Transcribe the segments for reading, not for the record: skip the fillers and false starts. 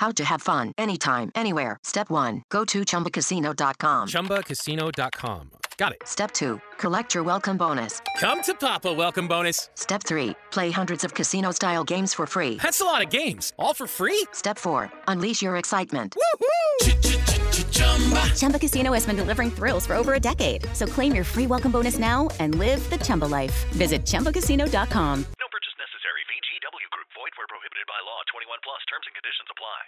How to have fun anytime, anywhere. Step 1. Go to ChumbaCasino.com. ChumbaCasino.com. Got it. Step 2. Collect your welcome bonus. Come to Papa welcome bonus. Step 3. Play hundreds of casino-style games for free. That's a lot of games. All for free? Step 4. Unleash your excitement. Woohoo! Chumba Casino has been delivering thrills for over a decade. So claim your free welcome bonus now and live the Chumba life. Visit ChumbaCasino.com. No purchase necessary. VGW Group. Void where prohibited by law. 21 plus. Terms and conditions apply.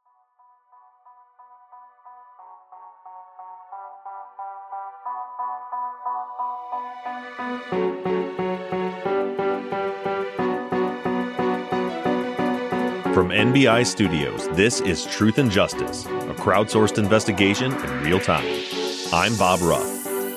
From NBI Studios, this is Truth and Justice, a crowdsourced investigation in real time. I'm Bob Ruff.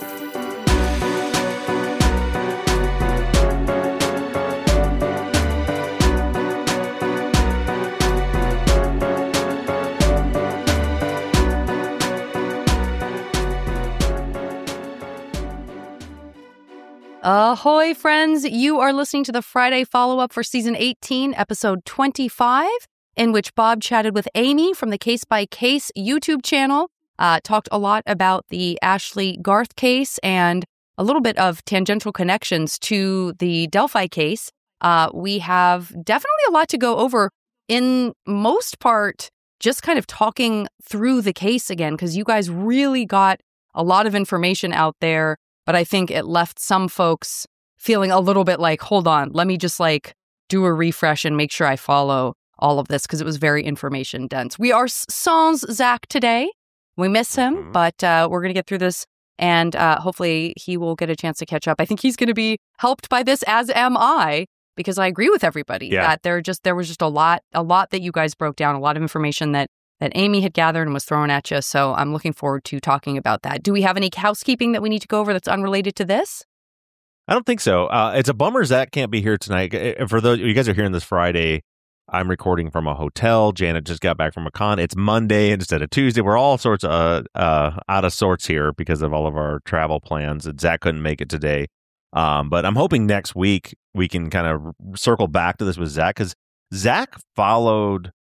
Ahoy, friends. You are listening to the Friday follow-up for Season 18, Episode 25, in which Bob chatted with Amy from the Case by Case YouTube channel, talked a lot about the Ashley Garth case and a little bit of tangential connections to the Delphi case. We have definitely a lot to go over, in most part, just kind of talking through the case again, because you guys really got a lot of information out there. But I think it left some folks feeling a little bit like, hold on, let me just do a refresh and make sure I follow all of this, because it was very information dense. We are sans Zach today. We miss him, but we're going to get through this, and hopefully he will get a chance to catch up. I think he's going to be helped by this, as am I, because I agree with everybody that there was just a lot that you guys broke down, a lot of information that Amy had gathered and was thrown at you. So I'm looking forward to talking about that. Do we have any housekeeping that we need to go over that's unrelated to this? I don't think so. It's a bummer Zach can't be here tonight. For those you guys are hearing this Friday, I'm recording from a hotel. Janet just got back from a con. It's Monday instead of Tuesday. We're all sorts of out of sorts here because of all of our travel plans. And Zach couldn't make it today. But I'm hoping next week we can kind of circle back to this with Zach, because Zach followed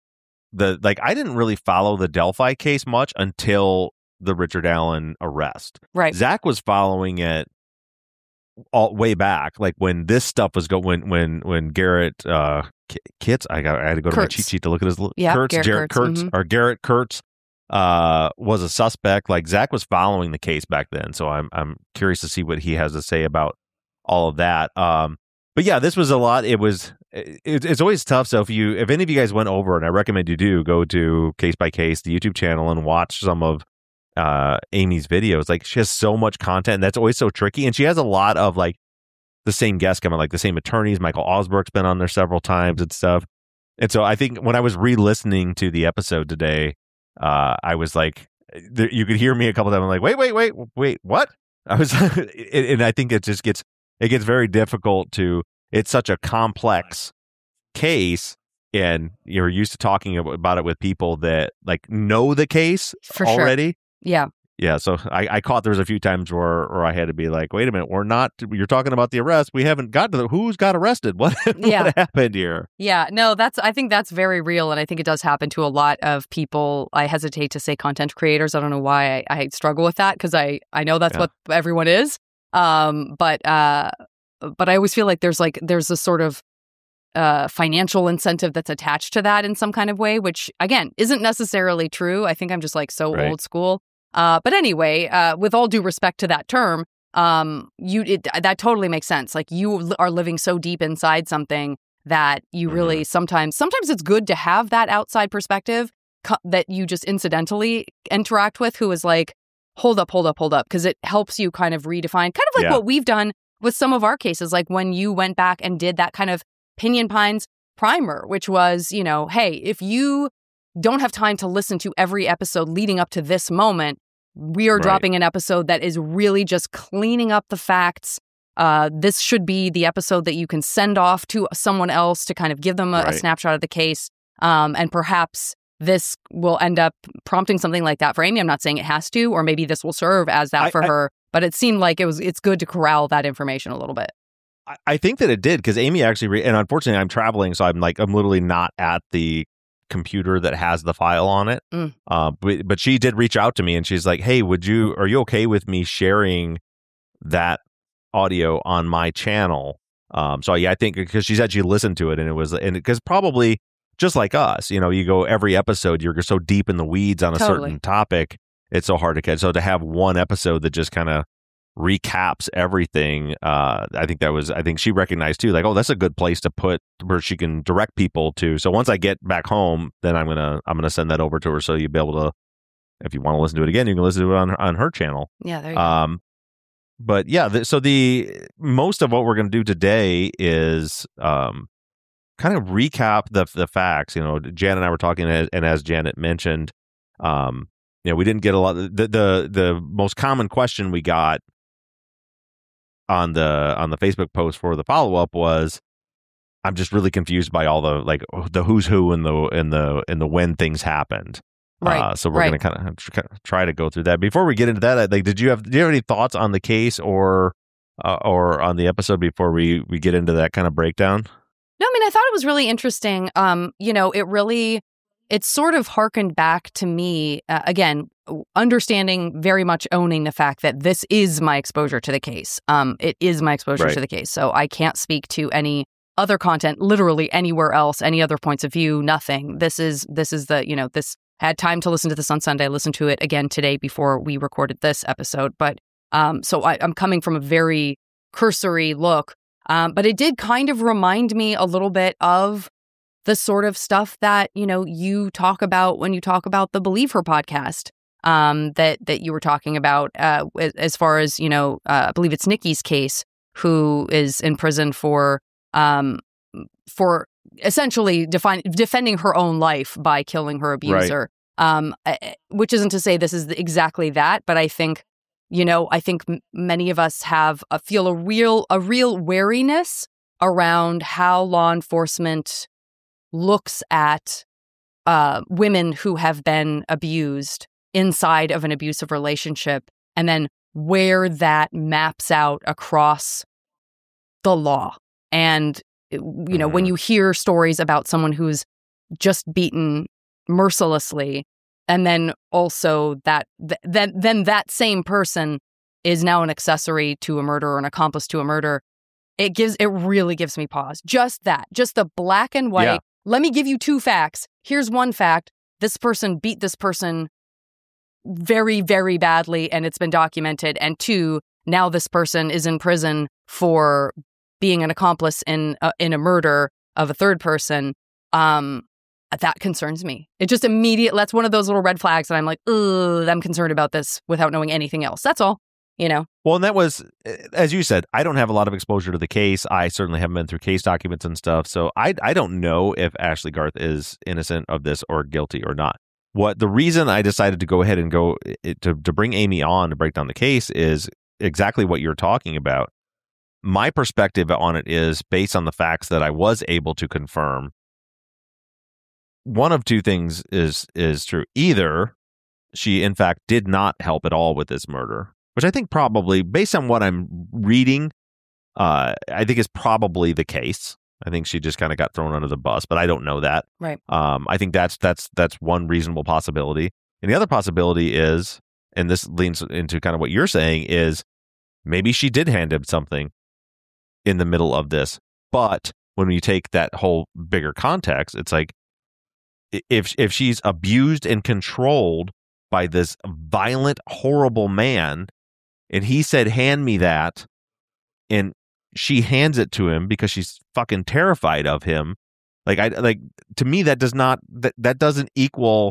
I didn't really follow the Delphi case much until the Richard Allen arrest. Right. Zach was following it all way back, like when this stuff was when Garrett Kitts. I had to go to my cheat sheet to look at his Garrett Kurtz or Garrett Kurtz was a suspect. Like Zach was following the case back then, so I'm curious to see what he has to say about all of that. But yeah, this was a lot. It's always tough. So if any of you guys went over, and I recommend you do, go to Case by Case, the YouTube channel, and watch some of Amy's videos. Like, she has so much content, and that's always so tricky. And she has a lot of the same guests coming, like the same attorneys. Michael Osberg's been on there several times and stuff. And so I think when I was re-listening to the episode today, I was like, you could hear me a couple of times. I'm like, wait, what? I was, and I think it gets very difficult to. It's such a complex case, and you're used to talking about it with people that know the case already. Sure. Yeah. So I caught there was a few times where I had to be like, wait a minute, you're talking about the arrest. We haven't got to who's got arrested. What happened here? Yeah. No, I think that's very real. And I think it does happen to a lot of people. I hesitate to say content creators. I don't know why I struggle with that, because I know that's what everyone is. But I always feel like there's a sort of financial incentive that's attached to that in some kind of way, which again isn't necessarily true. I think I'm just old school. But anyway, with all due respect to that term, that totally makes sense. Like, you are living so deep inside something that you really sometimes it's good to have that outside perspective that you just incidentally interact with, who is like, hold up, because it helps you kind of redefine, kind of like what we've done with some of our cases, like when you went back and did that kind of Pinion Pines primer, which was, hey, if you don't have time to listen to every episode leading up to this moment, we are dropping an episode that is really just cleaning up the facts. This should be the episode that you can send off to someone else to kind of give them a snapshot of the case. And perhaps this will end up prompting something like that for Amy. I'm not saying it has to, or maybe this will serve as that for her. But it seemed like it's good to corral that information a little bit. I think that it did, because Amy actually, and unfortunately I'm traveling, so I'm literally not at the computer that has the file on it. But she did reach out to me and she's like, hey, are you okay with me sharing that audio on my channel? So yeah, I think because she said she listened to it and because probably just like us, you go every episode, you're so deep in the weeds on a certain topic, it's so hard to catch. So to have one episode that just kind of recaps everything, I think she recognized too, like, oh, that's a good place to put where she can direct people to. So once I get back home, then I'm gonna send that over to her, so you'll be able to, if you want to listen to it again, you can listen to it on her channel. Yeah, there you go. But yeah, so the most of what we're going to do today is kind of recap the facts. Jan and I were talking, and as Janet mentioned, we didn't get a lot. The most common question we got on the Facebook post for the follow up was, I'm just really confused by all the who's who and the when things happened. Right. So we're going to kind of try to go through that. Before we get into that, did you have any thoughts on the case or on the episode before we get into that kind of breakdown? No, I mean, I thought it was really interesting. It sort of harkened back to me, again, understanding, very much owning the fact that this is my exposure to the case. It is my exposure to the case. So I can't speak to any other content, literally anywhere else, any other points of view, nothing. This is this had time to listen to this on Sunday. I listened to it again today before we recorded this episode. But so I'm coming from a very cursory look. But it did kind of remind me a little bit of the sort of stuff that, you talk about when you talk about the Believe Her podcast that you were talking about as far as, I believe it's Nikki's case, who is in prison for essentially defending her own life by killing her abuser. Which isn't to say this is exactly that, but I think, many of us feel a real wariness around how law enforcement looks at women who have been abused inside of an abusive relationship, and then where that maps out across the law. And when you hear stories about someone who's just beaten mercilessly, and then also that that same person is now an accessory to a murder or an accomplice to a murder, it really gives me pause. Just the black and white. Yeah. Let me give you two facts. Here's one fact: this person beat this person very, very badly, and it's been documented. And two, now this person is in prison for being an accomplice in a murder of a third person. That concerns me. It just that's one of those little red flags that I'm like, I'm concerned about this without knowing anything else. That's all, Well, and that was, as you said, I don't have a lot of exposure to the case. I certainly haven't been through case documents and stuff. So I don't know if Ashley Garth is innocent of this or guilty or not. The reason I decided to go ahead and to bring Amy on to break down the case is exactly what you're talking about. My perspective on it is based on the facts that I was able to confirm. One of two things is true. Either she, in fact, did not help at all with this murder, which I think probably, based on what I'm reading, I think is probably the case. I think she just kind of got thrown under the bus, but I don't know that. Right. I think that's one reasonable possibility. And the other possibility is, and this leans into kind of what you're saying, is maybe she did hand him something in the middle of this. But when you take that whole bigger context, it's like, if she's abused and controlled by this violent, horrible man, and he said, hand me that, and she hands it to him because she's fucking terrified of him, to me, that doesn't equal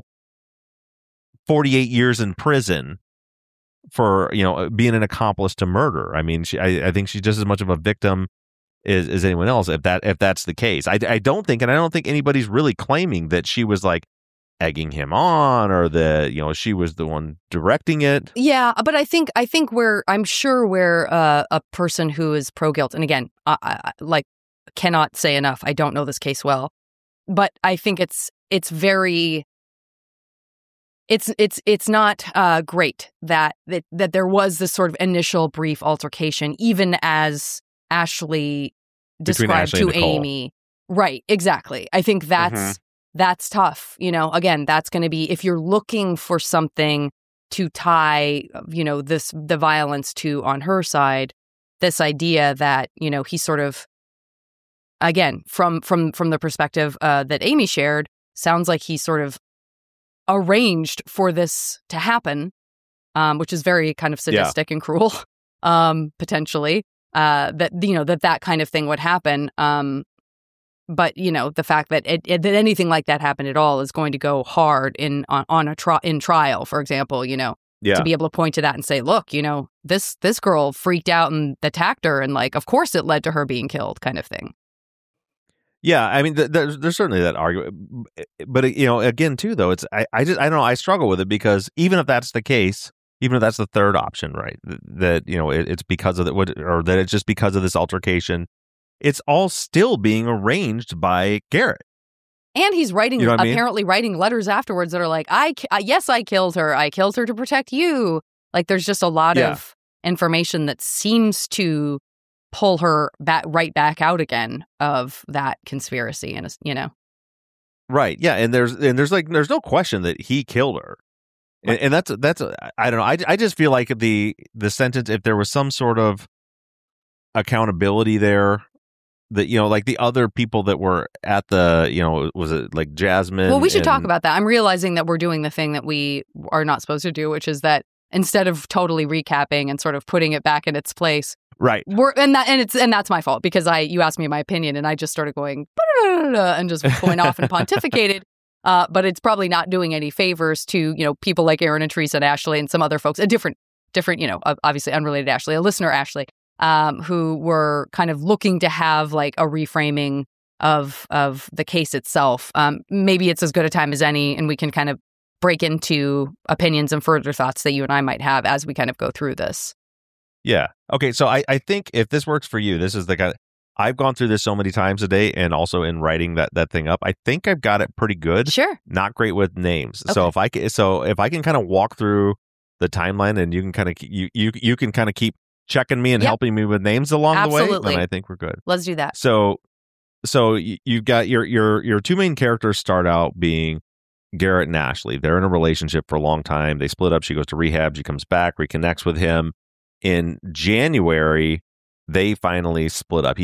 48 years in prison for, being an accomplice to murder. I mean, I think she's just as much of a victim as anyone else, if that's the case. I don't think anybody's really claiming that she was like egging him on, or that she was the one directing it. Yeah, but I think I'm sure where a person who is pro guilt, and again, I cannot say enough, I don't know this case well, but I think it's very. It's not great that there was this sort of initial brief altercation, even as Ashley described to Amy. Right, exactly. I think that's that's tough. Again, that's going to be, if you're looking for something to tie, the violence to on her side, this idea that, he sort of, again, from the perspective that Amy shared, sounds like he sort of arranged for this to happen, which is very kind of sadistic and cruel, potentially, that kind of thing would happen. But, the fact that that anything like that happened at all is going to go hard in trial, for example, to be able to point to that and say, look, this girl freaked out and attacked her, and of course it led to her being killed, kind of thing. Yeah, I mean, there's certainly that argument, but again, too, though, I don't know, I struggle with it, because even if that's the case, even if that's the third option, right, that it's because of or that it's just because of this altercation, it's all still being arranged by Garrett, and he's writing, apparently writing letters afterwards that are like, yes, I killed her to protect you. There's just a lot of information that seems to pull her right back out again of that conspiracy, and right, yeah, and there's no question that he killed her, right. and that's I don't know, I just feel like the sentence, if there was some sort of accountability there, that the other people that were at the was it like Jasmine? Well, we should talk about that. I'm realizing that we're doing the thing that we are not supposed to do, which is that instead of totally recapping and sort of putting it back in its place. Right. And that's my fault, because you asked me my opinion and I just started going and just going off and pontificated. But it's probably not doing any favors to, people like Aaron and Teresa and Ashley and some other folks, a different, obviously unrelated Ashley, a listener Ashley, who were kind of looking to have a reframing of the case itself. Maybe it's as good a time as any, and we can kind of break into opinions and further thoughts that you and I might have as we kind of go through this. Yeah. Okay. So I think if this works for you, this is the kind. I've gone through this so many times a day, and also in writing that thing up, I think I've got it pretty good. Sure. Not great with names. Okay. So if I can kind of walk through the timeline, and you can kind of you can kind of keep checking me and helping me with names along the way, then I think we're good. Let's do that. So you've got your two main characters start out being Garrett and Ashley. They're in a relationship for a long time. They split up. She goes to rehab. She comes back, reconnects with him. In January, they finally split up.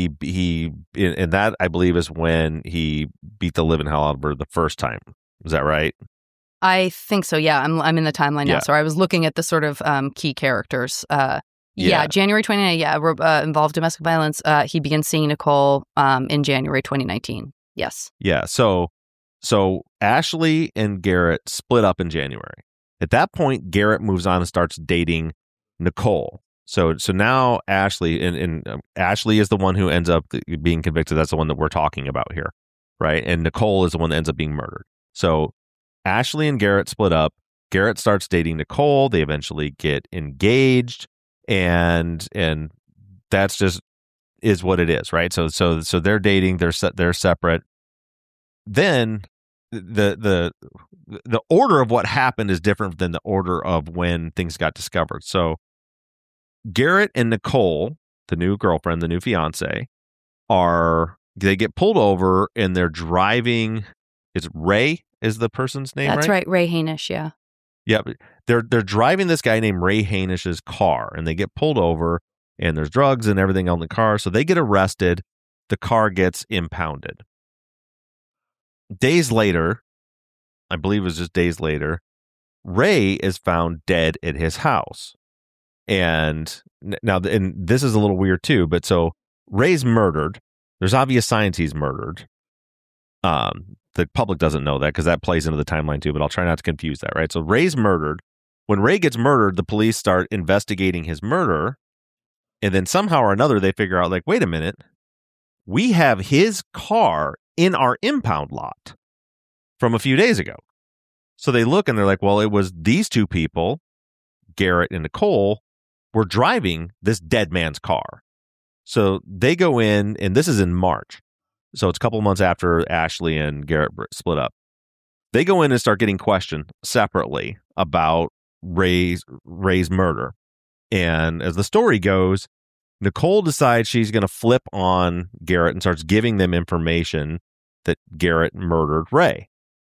And that, I believe, is when he beat the living hell out of her the first time. Is that right? I think so. Yeah, I'm in the timeline now. So I was looking at the sort of key characters. January 29th. Involved domestic violence. He begins seeing Nicole in January 2019. Yes. Yeah. So Ashley and Garrett split up in January. At that point, Garrett moves on and starts dating Nicole. So now Ashley and Ashley is the one who ends up being convicted. That's the one that we're talking about here, right? And Nicole is the one that ends up being murdered. So Ashley and Garrett split up. Garrett starts dating Nicole. They eventually get engaged, and that's just is what it is, right? So they're dating. They're separate. Then the order of what happened is different than the order of when things got discovered. So Garrett and Nicole, the new girlfriend, the new fiance, they get pulled over, and they're driving. It's Ray is the person's name, That's right? Ray Hainish, yeah. Yeah, they're driving this guy named Ray Hainish's car, and they get pulled over, and there's drugs and everything on the car, so they get arrested. The car gets impounded. Days later, I believe it was just days later, Ray is found dead at his house. And now, and this is a little weird too, but so Ray's murdered. There's obvious signs he's murdered. The public doesn't know that because that plays into the timeline too, but I'll try not to confuse that, right? So Ray's murdered. When Ray gets murdered, the police start investigating his murder. And then somehow or another, they figure out, wait a minute, we have his car in our impound lot from a few days ago. So they look and they're like, well, it was these two people, Garrett and Nicole, were driving this dead man's car. So they go in, and this is in March. So it's a couple months after Ashley and Garrett split up. They go in and start getting questioned separately about Ray's murder. And as the story goes, Nicole decides she's going to flip on Garrett and starts giving them information that Garrett murdered Ray.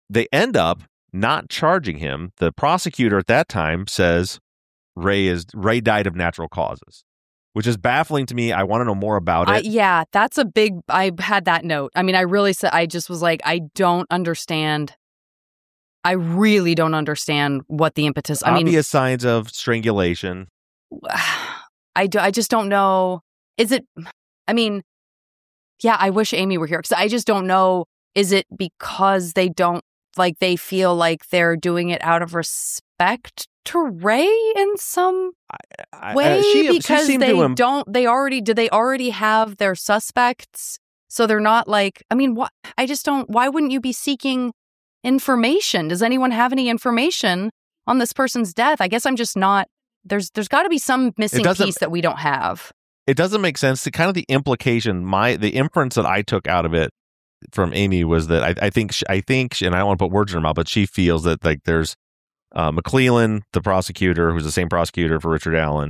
they end up not charging him. The prosecutor at that time says Ray died of natural causes, which is baffling to me. I want to know more about it. Yeah, that's a big. I had that note. I mean, I just was like, I don't understand. I really don't understand what the impetus. Obvious signs of strangulation. I just don't know. Is it? I mean, yeah, I wish Amy were here because I just don't know. Is it because they don't they feel like they're doing it out of respect to Ray in some way? Because they don't. They already have their suspects, so they're not like. I mean, what? I just don't. Why wouldn't you be seeking information? Does anyone have any information on this person's death? I guess I'm just not. There's got to be some missing piece that we don't have. It doesn't make sense. To kind of the implication, the inference that I took out of it from Amy was that I think, and I don't want to put words in her mouth, but she feels that there's McClellan, the prosecutor, who's the same prosecutor for Richard Allen.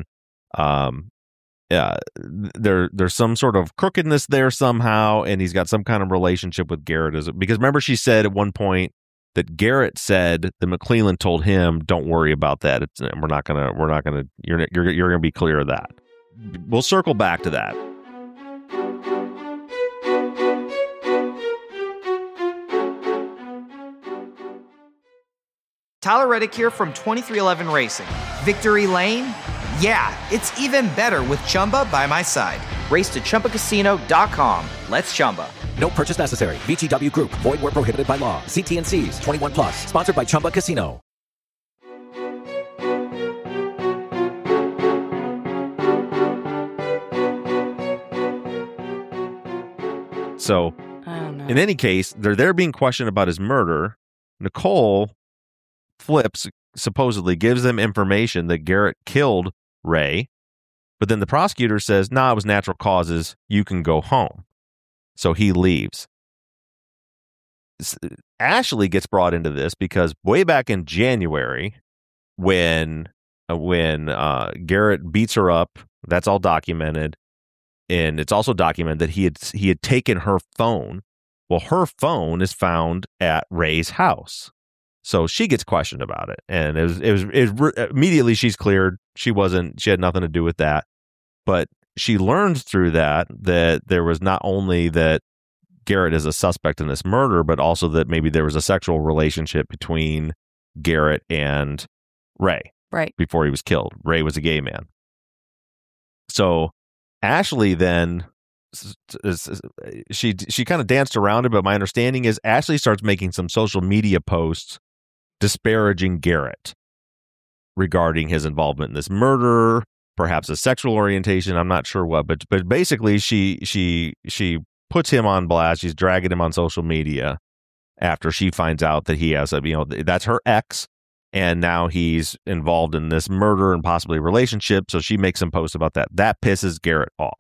There's some sort of crookedness there somehow, and he's got some kind of relationship with Garrett. Because remember, she said at one point that Garrett said that McClellan told him, "Don't worry about that. You're gonna be clear of that." We'll circle back to that. Tyler Reddick here from 2311 Racing. Victory Lane? Yeah, it's even better with Chumba by my side. Race to ChumbaCasino.com. Let's Chumba. No purchase necessary. VGW Group. Void where prohibited by law. See T&Cs. 21 plus. Sponsored by Chumba Casino. So, in any case, they're there being questioned about his murder. Nicole flips, supposedly gives them information that Garrett killed Ray, but then the prosecutor says, "Nah, it was natural causes. You can go home." So he leaves. Ashley gets brought into this because way back in January, when Garrett beats her up, that's all documented. And it's also documented that he had taken her phone. Well, her phone is found at Ray's house, so she gets questioned about it. And it was immediately she's cleared. She had nothing to do with that. But she learned through that there was not only that Garrett is a suspect in this murder, but also that maybe there was a sexual relationship between Garrett and Ray. Right. Before he was killed. Ray was a gay man. So Ashley then, she kind of danced around it, but my understanding is Ashley starts making some social media posts disparaging Garrett regarding his involvement in this murder, perhaps a sexual orientation. I'm not sure what, but basically she puts him on blast. She's dragging him on social media after she finds out that he has that's her ex. And now he's involved in this murder and possibly relationship. So she makes some posts about that. That pisses Garrett off.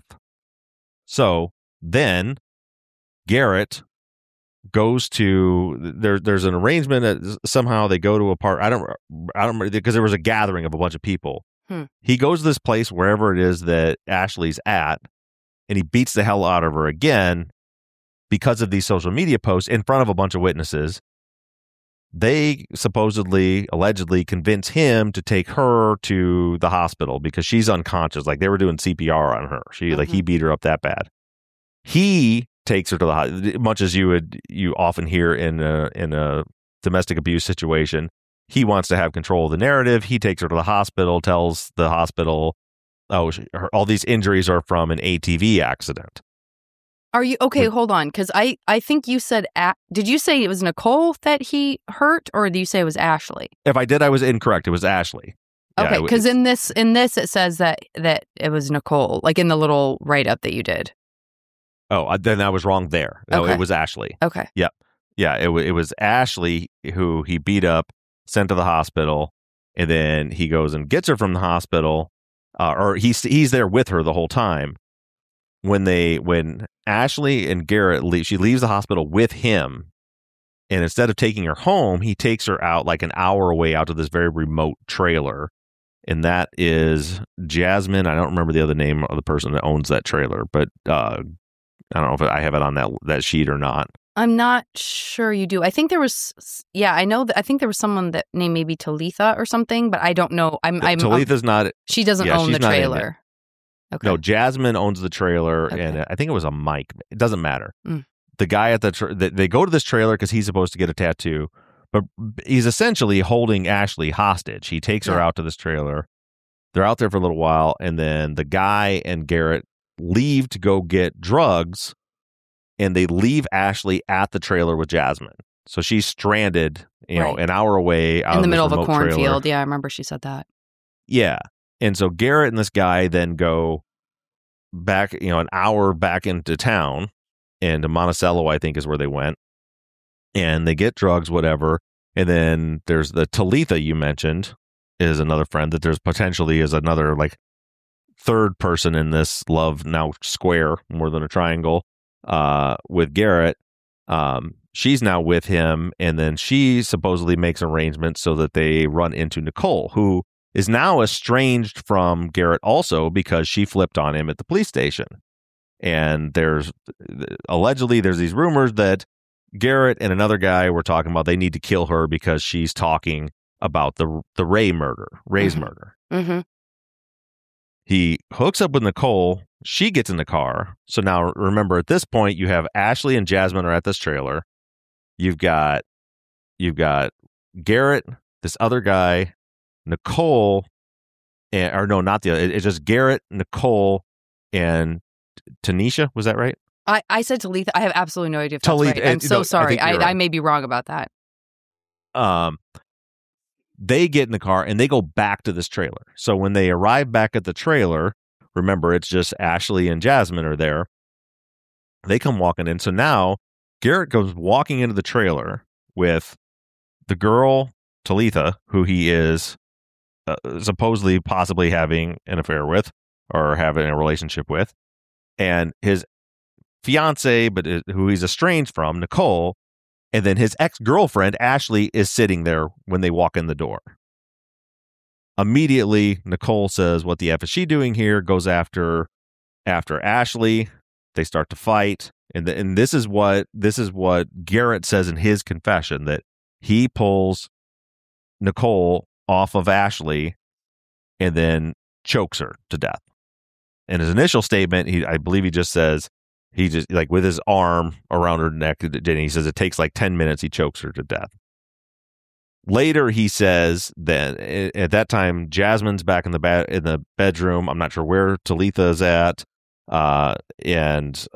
So then Garrett goes to there's an arrangement that somehow they go to a part. I don't because there was a gathering of a bunch of people. He goes to this place wherever it is that Ashley's at, and he beats the hell out of her again because of these social media posts in front of a bunch of witnesses. They allegedly convince him to take her to the hospital because she's unconscious. Like they were doing CPR on her. He beat her up that bad. He takes her to the hospital, much as you often hear in a domestic abuse situation. He wants to have control of the narrative. He takes her to the hospital, tells the hospital, all these injuries are from an ATV accident. Are you okay? Hold on, because I think you said. Did you say it was Nicole that he hurt, or did you say it was Ashley? If I did, I was incorrect. It was Ashley. Okay, because in this it says that it was Nicole, like in the little write up that you did. Oh, then I was wrong there. No, okay. It was Ashley. Okay. Yep. Yeah, it was Ashley who he beat up, sent to the hospital, and then he goes and gets her from the hospital, or he's there with her the whole time. When Ashley and Garrett leave, she leaves the hospital with him, and instead of taking her home, he takes her out like an hour away out to this very remote trailer, and that is Jasmine. I don't remember the other name of the person that owns that trailer, but I don't know if I have it on that sheet or not. I'm not sure you do. I think there was, I know that. I think there was someone that named maybe Talitha or something, but I don't know. Talitha's not. She doesn't own the trailer. Okay. No, Jasmine owns the trailer, and I think it was a Mike. It doesn't matter. The guy at they go to this trailer because he's supposed to get a tattoo, but he's essentially holding Ashley hostage. He takes her out to this trailer. They're out there for a little while, and then the guy and Garrett leave to go get drugs, and they leave Ashley at the trailer with Jasmine. So she's stranded, an hour away out in the middle of a cornfield. Trailer. Yeah, I remember she said that. Yeah. And so Garrett and this guy then go back, an hour back into town, and to Monticello, I think, is where they went. And they get drugs, whatever. And then there's the Talitha you mentioned is another friend that there's potentially is another like third person in this love now square more than a triangle with Garrett. She's now with him, and then she supposedly makes arrangements so that they run into Nicole, who is now estranged from Garrett also because she flipped on him at the police station. And there's these rumors that Garrett and another guy were talking about they need to kill her because she's talking about the Ray's murder. Mm-hmm. He hooks up with Nicole. She gets in the car. So now remember, at this point, you have Ashley and Jasmine are at this trailer. You've got Garrett, this other guy, Nicole, not the other. It's just Garrett, Nicole, and Tanisha. Was that right? I said Talitha. I have absolutely no idea if that's right. I'm so sorry. I may be wrong about that. They get in the car and they go back to this trailer. So when they arrive back at the trailer, remember, it's just Ashley and Jasmine are there. They come walking in. So now Garrett goes walking into the trailer with the girl, Talitha, who he is supposedly possibly having an affair with or having a relationship with, and his fiance, but who he's estranged from, Nicole, and then his ex-girlfriend, Ashley, is sitting there when they walk in the door. Immediately, Nicole says, "What the F is she doing here?" Goes after Ashley. They start to fight. And this is what Garrett says in his confession, that he pulls Nicole off of Ashley and then chokes her to death. In his initial statement, I believe he just says, he just like with his arm around her neck, and he says it takes like 10 minutes, he chokes her to death. Later, he says that at that time, Jasmine's back in the bedroom. I'm not sure where Talitha is at. And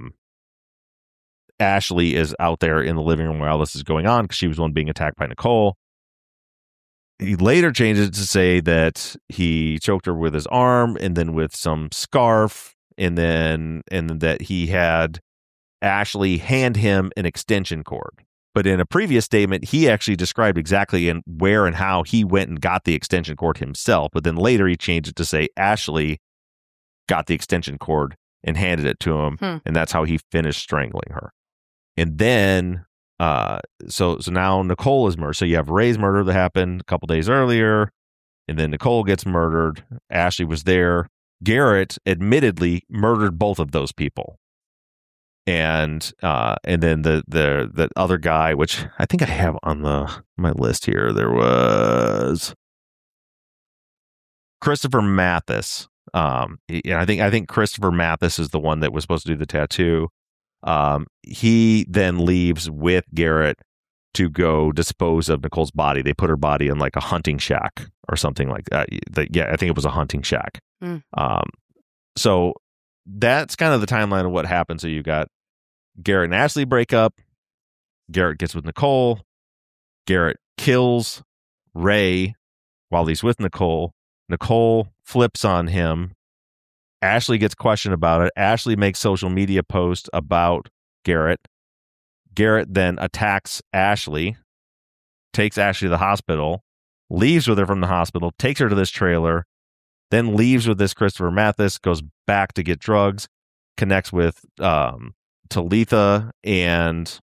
Ashley is out there in the living room while this is going on because she was the one being attacked by Nicole. He later changes it to say that he choked her with his arm and then with some scarf, and then that he had Ashley hand him an extension cord. But in a previous statement, he actually described exactly where and how he went and got the extension cord himself. But then later he changed it to say Ashley got the extension cord and handed it to him, and that's how he finished strangling her. And then, so now Nicole is murdered. So you have Ray's murder that happened a couple days earlier, and then Nicole gets murdered. Ashley was there. Garrett admittedly murdered both of those people. And then the other guy, which I think I have on my list here, there was Christopher Mathis. I think Christopher Mathis is the one that was supposed to do the tattoo. He then leaves with Garrett to go dispose of Nicole's body. They put her body in like a hunting shack or something like that. Yeah, I think it was a hunting shack. So that's kind of the timeline of what happened. So you got Garrett and Ashley break up. Garrett gets with Nicole. Garrett kills Ray while he's with Nicole. Nicole flips on him. Ashley gets questioned about it. Ashley makes social media posts about Garrett. Garrett then attacks Ashley, takes Ashley to the hospital, leaves with her from the hospital, takes her to this trailer, then leaves with this Christopher Mathis, goes back to get drugs, connects with Talitha and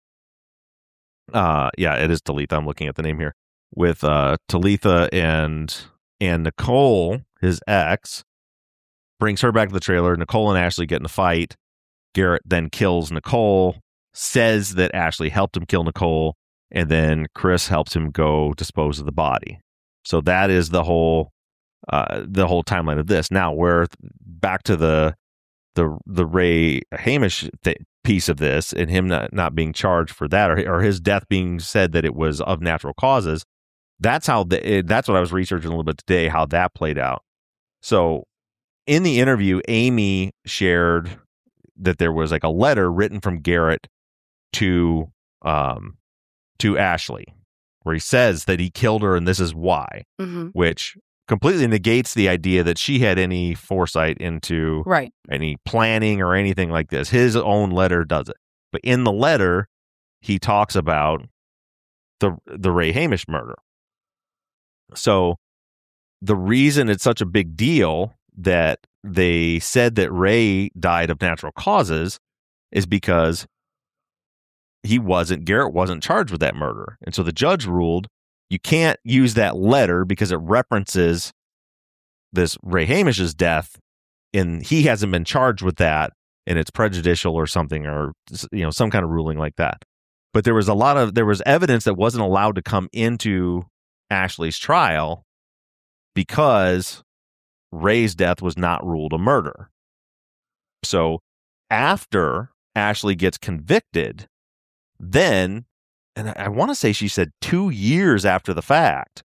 it is Talitha. I'm looking at the name here. With Talitha and Nicole, his ex, brings her back to the trailer. Nicole and Ashley get in a fight. Garrett then kills Nicole says that Ashley helped him kill Nicole, and then Chris helps him go dispose of the body. So that is the whole timeline of this. Now we're back to the Ray Hamish piece of this, and him not being charged for that, or his death being said that it was of natural causes. That's that's what I was researching a little bit today, how that played out. So in the interview, Amy shared that there was like a letter written from Garrett to Ashley, where he says that he killed her and this is why, which completely negates the idea that she had any foresight into any planning or anything like this. His own letter does it. But in the letter, he talks about the Ray Hamish murder. So the reason it's such a big deal that they said that Ray died of natural causes is because Garrett wasn't charged with that murder. And so the judge ruled you can't use that letter because it references this Ray Hamish's death, and he hasn't been charged with that, and it's prejudicial or something, or some kind of ruling like that. But there was evidence that wasn't allowed to come into Ashley's trial because Ray's death was not ruled a murder. So after Ashley gets convicted, then, and I want to say she said 2 years after the fact,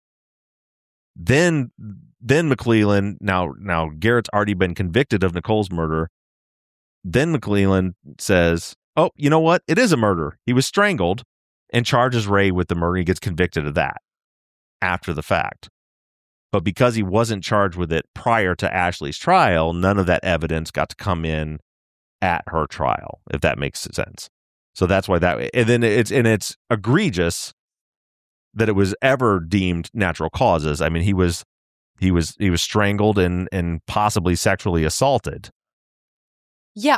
then McClellan, now Garrett's already been convicted of Nicole's murder. Then McClellan says, oh, you know what? It is a murder. He was strangled, and charges Ray with the murder. He gets convicted of that after the fact. But because he wasn't charged with it prior to Ashley's trial, none of that evidence got to come in at her trial, if that makes sense. So that's why and then it's egregious that it was ever deemed natural causes. I mean, he was strangled and possibly sexually assaulted. Yeah,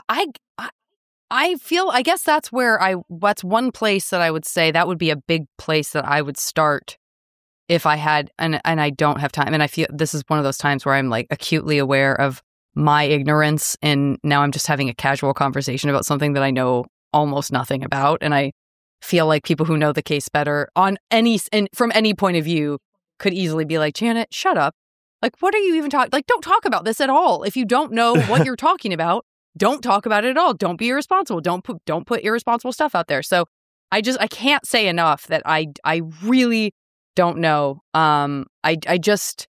I feel, I guess that's one place that I would say that would be a big place that I would start if I had, and I don't have time. And I feel this is one of those times where I'm like acutely aware of my ignorance, and now I'm just having a casual conversation about something that I know almost nothing about. And I feel like people who know the case better and from any point of view could easily be like, Janet, shut up. Like, what are you even talking? Like, don't talk about this at all. If you don't know what you're talking about, don't talk about it at all. Don't be irresponsible. Don't put irresponsible stuff out there. So I can't say enough that I really don't know. I guess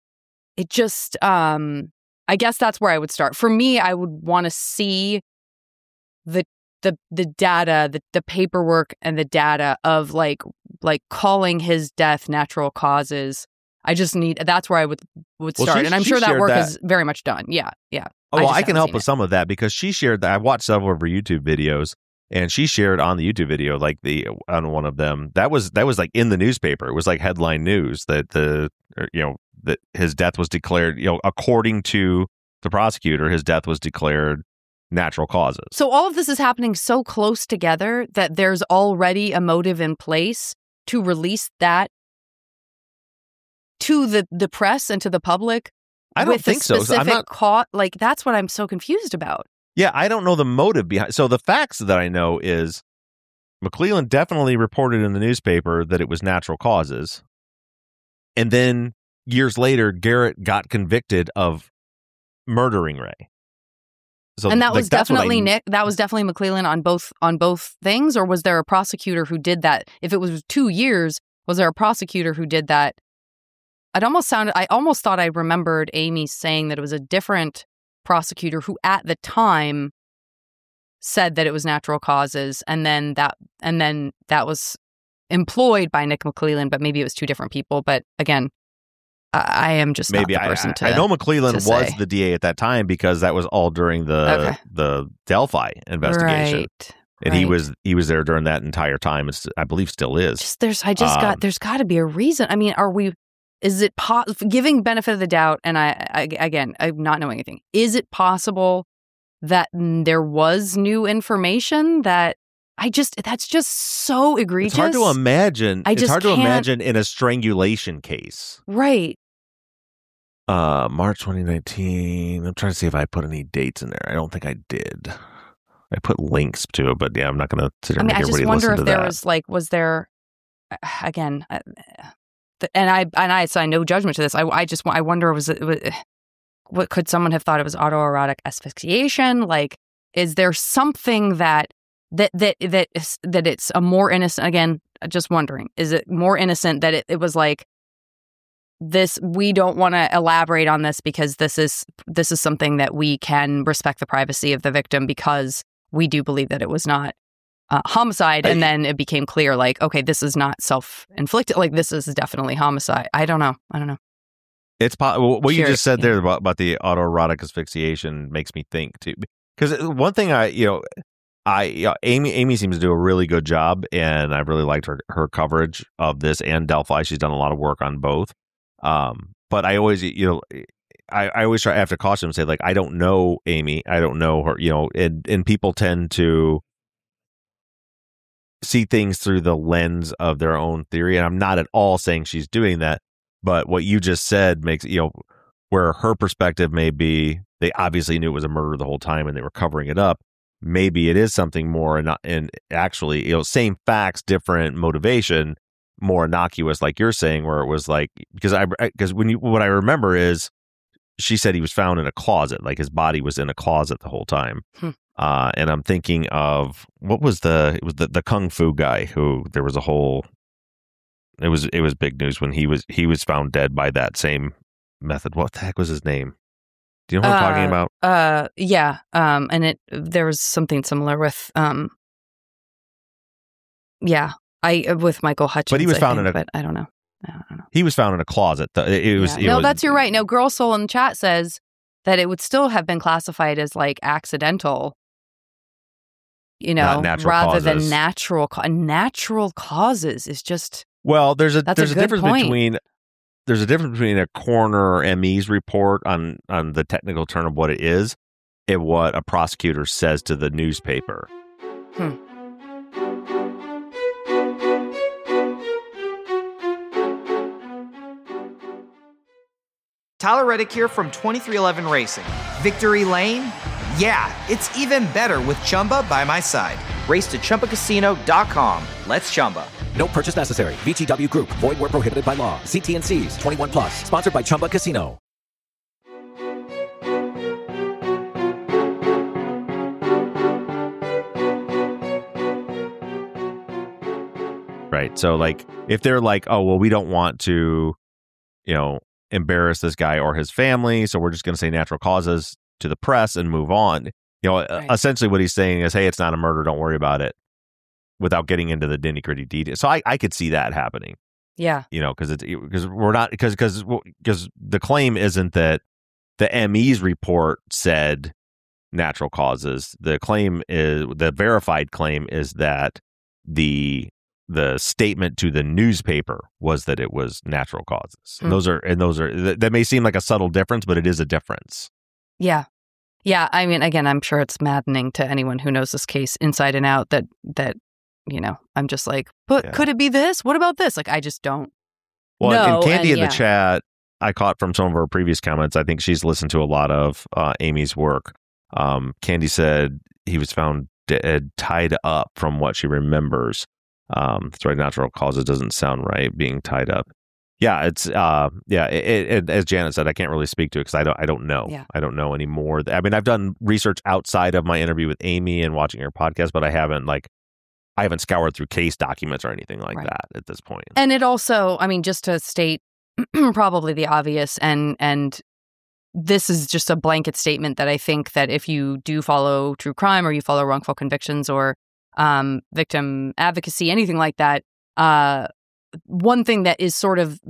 that's where I would start. For me, I would want to see the data, the paperwork and the data of like calling his death natural causes. That's where I would start. And I'm sure that work is very much done. Yeah. Yeah. Oh, well, I can help with some of that because she shared that. I watched several of her YouTube videos, and she shared on the YouTube video, like on one of them, that was like in the newspaper. It was like headline news that that his death was declared, according to the prosecutor, his death was declared natural causes. So all of this is happening so close together that there's already a motive in place to release that to the press and to the public. I don't think so. I'm not like that's what I'm so confused about. Yeah, I don't know the motive behind. So the facts that I know is McClellan definitely reported in the newspaper that it was natural causes, and then years later, Garrett got convicted of murdering Ray. So, and that was definitely Nick. That was definitely McClellan on both things, or was there a prosecutor who did that? If it was 2 years, was there a prosecutor who did that? I almost thought I remembered Amy saying that it was a different prosecutor who at the time said that it was natural causes, and then that was employed by Nick McClellan, but maybe it was two different people. But again, I am just not the person to. I know McClellan was the DA at that time because that was all during the Delphi investigation. Right. And he was there during that entire time. I believe still is. There's got to be a reason. I mean, is it giving benefit of the doubt? And I'm not knowing anything. Is it possible that there was new information that's just so egregious? It's hard to imagine. It's hard to imagine in a strangulation case. Right. March 2019. I'm trying to see if I put any dates in there. I don't think I did. I put links to it, but yeah, I'm not going to sit here and make I everybody just wonder listen if to there that. was like, was there, again, and I assign no judgment to this. I wonder, what could someone have thought it was autoerotic asphyxiation? Like, is there something that it's a more innocent, again, just wondering, is it more innocent that it was like this, we don't want to elaborate on this because this is something that we can respect the privacy of the victim because we do believe that it was not homicide, and then it became clear, like, okay, this is not self-inflicted, like this is definitely homicide. I don't know. It's what you just said there about the autoerotic asphyxiation makes me think too, because one thing Amy seems to do a really good job, and I really liked her coverage of this and Delphi. She's done a lot of work on both. But I always, I always try, I have to caution them and say, like, I don't know Amy, I don't know her, and people tend to see things through the lens of their own theory, and I'm not at all saying she's doing that. But what you just said makes, where her perspective may be, they obviously knew it was a murder the whole time and they were covering it up. Maybe it is something more, and actually, same facts, different motivation, more innocuous, like you're saying, where it was like, because what I remember is she said he was found in a closet, like his body was in a closet the whole time. And I'm thinking of it was the Kung Fu guy who there was a whole. It was big news when he was found dead by that same method. What the heck was his name? Do you know what I'm talking about? Yeah. And there was something similar with with Michael Hutchins. But he was found but I don't know. He was found in a closet. That's you're right. No, Girl Soul in the chat says that it would still have been classified as like accidental. Rather than natural. Natural causes is just. Well, there's a difference between a coroner or ME's report on the technical term of what it is and what a prosecutor says to the newspaper. Tyler Reddick here from 2311 Racing. Victory Lane? Yeah, it's even better with Chumba by my side. Race to ChumbaCasino.com. Let's Chumba. No purchase necessary. VGW Group. Void where prohibited by law. See T&Cs. 21 plus. Sponsored by Chumba Casino. Right. So, like, if they're like, oh, well, we don't want to, embarrass this guy or his family, so we're just going to say natural causes to the press and move on. Right. Essentially what he's saying is, hey, it's not a murder. Don't worry about it, without getting into the nitty gritty details. So I could see that happening. Yeah. Because the claim isn't that the ME's report said natural causes. The verified claim is that the statement to the newspaper was that it was natural causes. And those are that may seem like a subtle difference, but it is a difference. Yeah. Yeah. I mean, again, I'm sure it's maddening to anyone who knows this case inside and out that I'm just like, but could it be this? What about this? Like, I just don't. Well, and Candy in the chat, I caught from some of her previous comments. I think she's listened to a lot of Amy's work. Candy said he was found dead, tied up from what she remembers. That's right. Natural causes doesn't sound right. Being tied up. Yeah, it's it, as Janet said, I can't really speak to it because I don't know. Yeah. I don't know anymore. I mean, I've done research outside of my interview with Amy and watching her podcast, but I haven't scoured through case documents or anything like that at this point. And it also, I mean, just to state probably the obvious, and this is just a blanket statement that I think that if you do follow true crime or you follow wrongful convictions or victim advocacy, anything like that, one thing that is sort of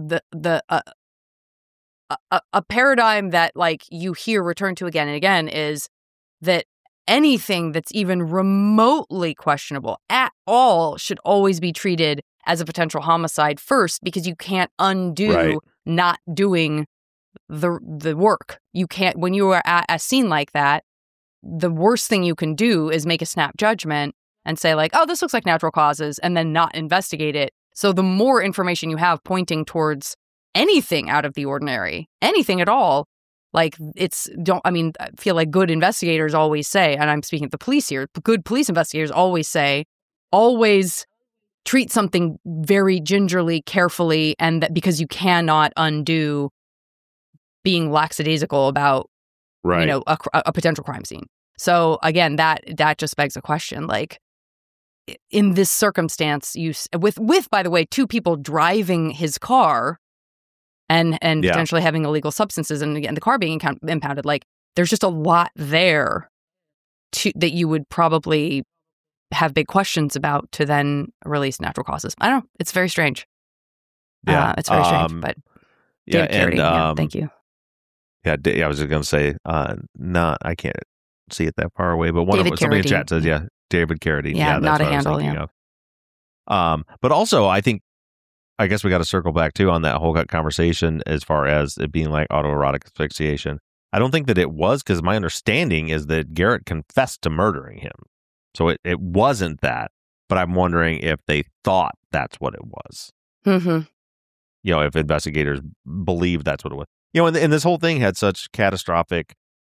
a paradigm that like you hear returned to again and again is that anything that's even remotely questionable at all should always be treated as a potential homicide first, because you can't undo not doing the work. You can't, when you are at a scene like that, the worst thing you can do is make a snap judgment and say like, oh, this looks like natural causes, and then not investigate it. So the more information you have pointing towards anything out of the ordinary, anything at all, Like I feel like good investigators always say, and I'm speaking of the police here, good police investigators always say, always treat something very gingerly, carefully, and that because you cannot undo being lackadaisical about, a potential crime scene. So again, that just begs a question, like, in this circumstance, with by the way, 2 people driving his car and potentially having illegal substances, and again, the car being impounded, like, there's just a lot there that you would probably have big questions about to then release natural causes. I don't know. It's very strange. Yeah, it's very strange. But David Carradine, thank you. Yeah, I was just going to say, I can't see it that far away, but somebody in chat says, David Carradine. Yeah, that's not a what handle. I was thinking of. But also, I guess we got to circle back too on that whole conversation as far as it being like autoerotic asphyxiation. I don't think that it was, because my understanding is that Garrett confessed to murdering him. So it wasn't that, but I'm wondering if they thought that's what it was. Mm-hmm. If investigators believe that's what it was. And this whole thing had such catastrophic,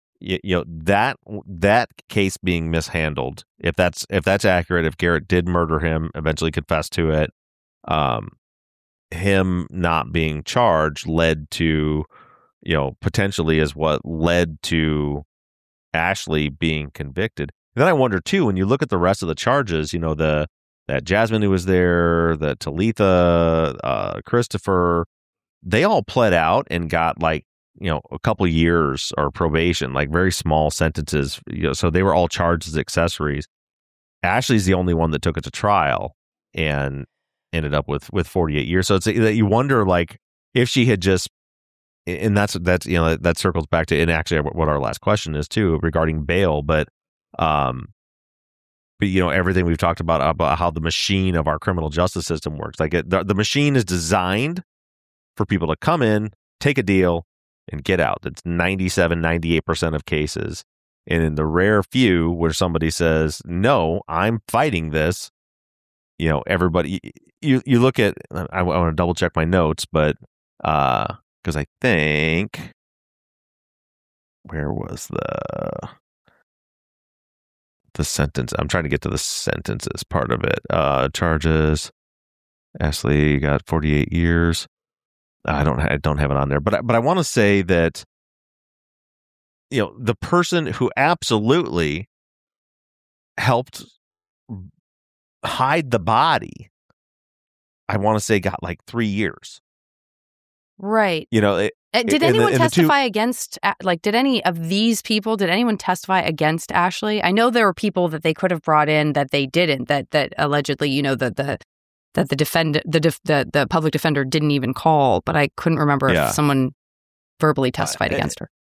that case being mishandled. If that's accurate, if Garrett did murder him, eventually confessed to it, him not being charged led to, potentially is what led to Ashley being convicted. And then I wonder too, when you look at the rest of the charges, that Jasmine who was there, that Talitha, Christopher, they all pled out and got a couple years or probation, like very small sentences. So they were all charged as accessories. Ashley's the only one that took it to trial and ended up with 48 years. So it's that you wonder, like, if she had just, and that's that circles back to, and actually what our last question is too regarding bail, but everything we've talked about how the machine of our criminal justice system works. Like the machine is designed for people to come in, take a deal, and get out. That's 98% of cases. And in the rare few where somebody says, no, I'm fighting this, everybody, you look at, I want to double check my notes, but because I think, where was the sentence? I'm trying to get to the sentences part of it. Charges, Ashley got 48 years. I don't have it on there, but I want to say that, the person who absolutely helped hide the body, I want to say got like 3 years. Right. Did anyone testify against, did any of these people, did anyone testify against Ashley? I know there were people that they could have brought in that they didn't, that allegedly, that the public defender didn't even call, but I couldn't remember if someone verbally testified against her.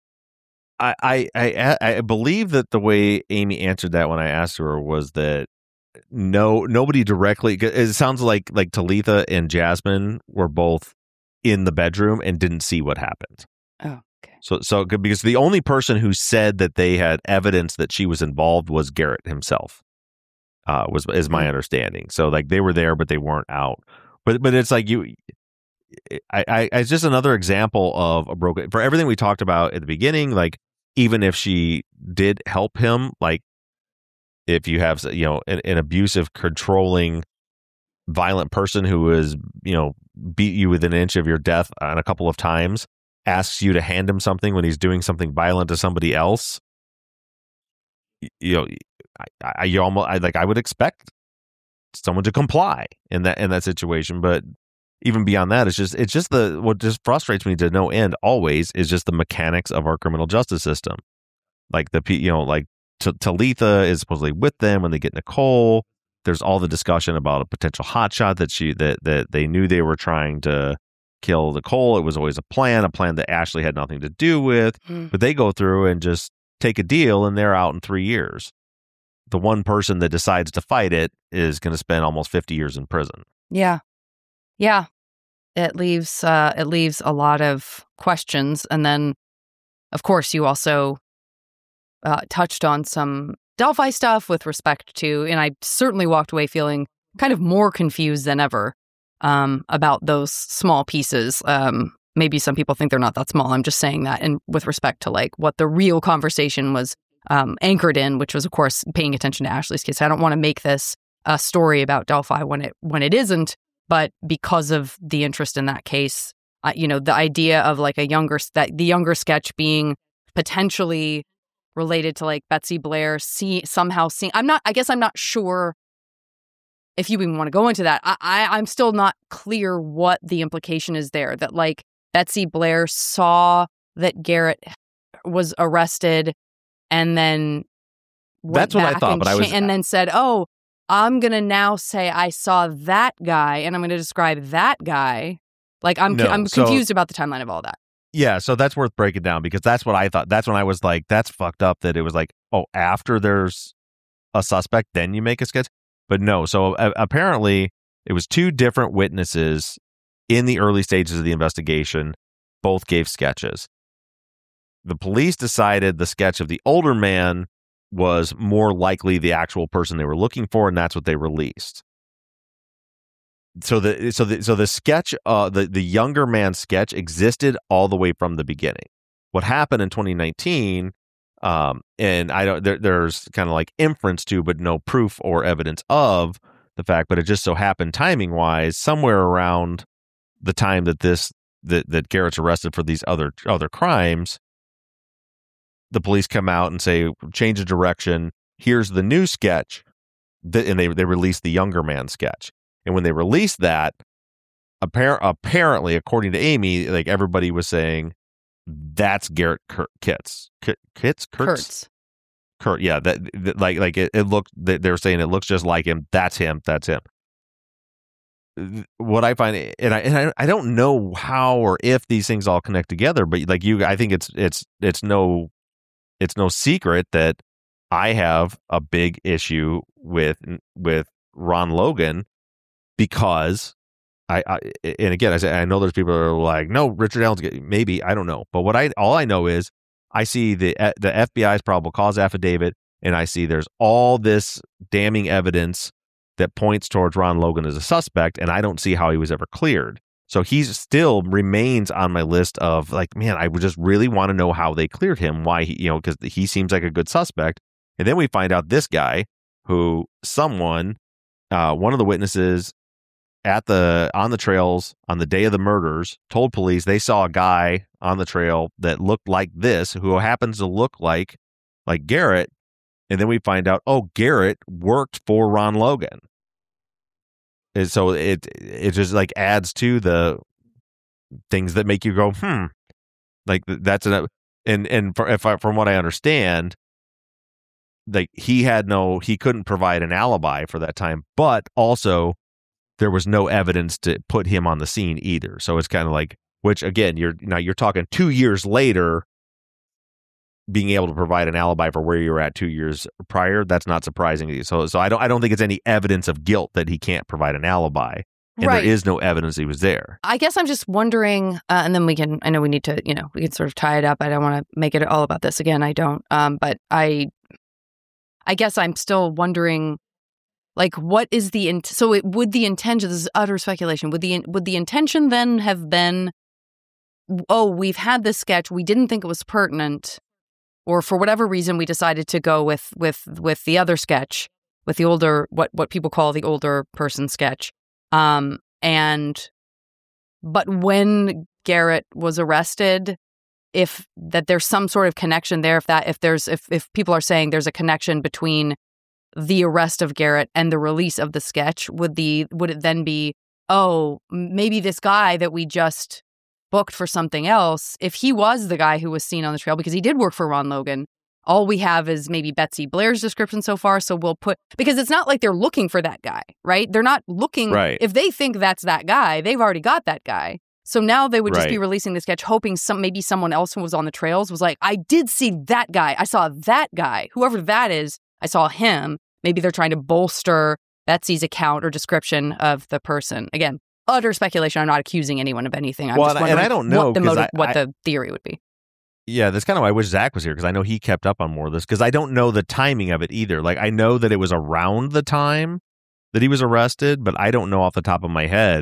I believe that the way Amy answered that when I asked her was that nobody directly. It sounds like Talitha and Jasmine were both in the bedroom and didn't see what happened. Oh, okay. So because the only person who said that they had evidence that she was involved was Garrett himself. Is my understanding. So like they were there, but they weren't out. But it's like it's just another example of a broken, for everything we talked about at the beginning. Like, even if she did help him, like if you have, an abusive, controlling, violent person who is, beat you within an inch of your death on a couple of times, asks you to hand him something when he's doing something violent to somebody else, I would expect someone to comply in that situation. But even beyond that, it's just what just frustrates me to no end always is just the mechanics of our criminal justice system. Like Talitha is supposedly with them when they get Nicole. There's all the discussion about a potential hotshot that they knew they were trying to kill Nicole. It was always a plan that Ashley had nothing to do with. But they go through and just take a deal, and they're out in 3 years. The one person that decides to fight it is going to spend almost 50 years in prison. Yeah. It leaves a lot of questions, and then, of course, you also touched on some Delphi stuff with respect to, and I certainly walked away feeling kind of more confused than ever about those small pieces. maybe some people think they're not that small. I'm just saying that, and with respect to like what the real conversation was anchored in, which was, of course, paying attention to Ashley's case. I don't want to make this a story about Delphi when it isn't, but because of the interest in that case, the idea of like the younger sketch being potentially related to like Betsy Blair somehow seeing. I guess I'm not sure if you even want to go into that. I'm still not clear what the implication is there, that like Betsy Blair saw that Garrett was arrested and then that's what I thought, and then said, "Oh, I'm going to now say I saw that guy and I'm going to describe that guy." Like I'm confused about the timeline of all that. Yeah, so that's worth breaking down because that's what I thought. That's when I was like, that's fucked up that it was like, oh, after there's a suspect, then you make a sketch. But no, so apparently it was two different witnesses in the early stages of the investigation. Both gave sketches. The police decided the sketch of the older man was more likely the actual person they were looking for, and that's what they released. So the sketch, the younger man's sketch existed all the way from the beginning. What happened in 2019, and I don't, there's kind of like inference to, but no proof or evidence of the fact. But it just so happened, timing wise, somewhere around the time that that Garrett's arrested for these other crimes, the police come out and say, change of direction. Here's the new sketch, and they release the younger man sketch. And when they released that, apparently, according to Amy, like everybody was saying, that's Garrett Kurtz. Kurtz. Yeah, it looked. They were saying it looks just like him. That's him. What I find, and I don't know how or if these things all connect together, but like I think it's no secret that I have a big issue with Ron Logan. Because and again, I know there's people that are like, no, Richard Allen's maybe, I don't know. But all I know is I see the FBI's probable cause affidavit, and I see there's all this damning evidence that points towards Ron Logan as a suspect, and I don't see how he was ever cleared. So he still remains on my list of like, man, I would just really want to know how they cleared him, why he, because he seems like a good suspect. And then we find out this guy who one of the witnesses on the trails on the day of the murders told police they saw a guy on the trail that looked like this, who happens to look like Garrett. And then we find out, oh, Garrett worked for Ron Logan. And so it just like adds to the things that make you go, like that's from what I understand, like he couldn't provide an alibi for that time, but also there was no evidence to put him on the scene either. So it's kind of like, which again, you're talking 2 years later, being able to provide an alibi for where you were at 2 years prior. That's not surprising to you. So I don't think it's any evidence of guilt that he can't provide an alibi. And There is no evidence he was there. I guess I'm just wondering, and then I know we need to, we can sort of tie it up. I don't want to make it all about this again. I don't. But I guess I'm still wondering, like, what is the would the intention? This is utter speculation. Would the intention then have been, oh, we've had this sketch, we didn't think it was pertinent, or for whatever reason we decided to go with the other sketch, with the older, what people call the older person sketch, but when Garrett was arrested, if there's some sort of connection there, if people are saying there's a connection between the arrest of Garrett and the release of the sketch, would it then be, oh, maybe this guy that we just booked for something else, if he was the guy who was seen on the trail, because he did work for Ron Logan, all we have is maybe Betsy Blair's description so far, so we'll because it's not like they're looking for that guy, right? They're not looking, right. If they think that's that guy, they've already got that guy. So now they would just be releasing the sketch, hoping maybe someone else who was on the trails was like, I did see that guy. I saw that guy. Whoever that is, I saw him. Maybe they're trying to bolster Betsy's account or description of the person. Again, utter speculation. I'm not accusing anyone of anything. I'm just wondering and I don't know what the theory would be. Yeah, that's kind of why I wish Zach was here, because I know he kept up on more of this, because I don't know the timing of it either. Like, I know that it was around the time that he was arrested, but I don't know off the top of my head